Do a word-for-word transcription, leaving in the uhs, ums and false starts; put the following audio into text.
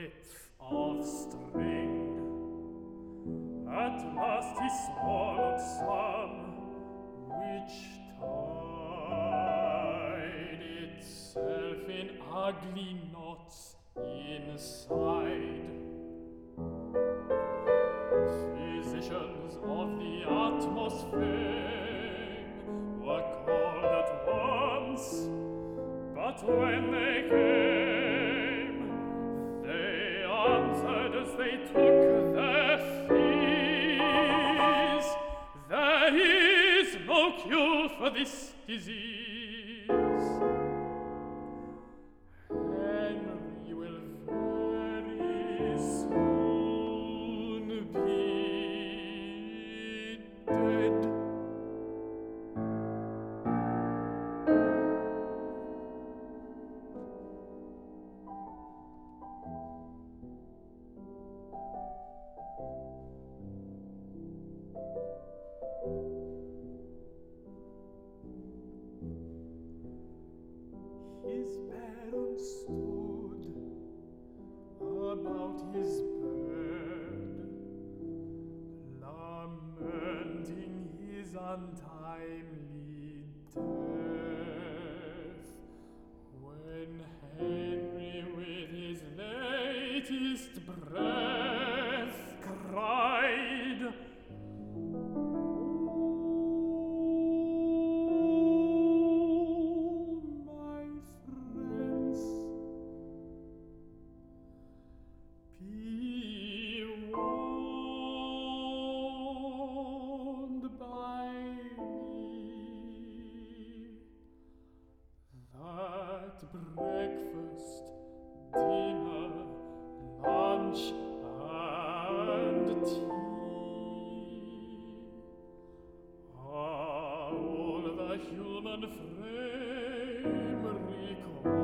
width of string. At last he swallowed some, which tied itself in ugly knots inside. Physicians of the utmost fame were called at once, but when they came, they answered as they took their fees, there is no cure for this disease. Henry will very soon be dead. His parents stood about his bed, lamenting his untimely death, when Henry with his latest breath cried, be warned by me that breakfast, dinner, lunch, and tea are all the human frame requires.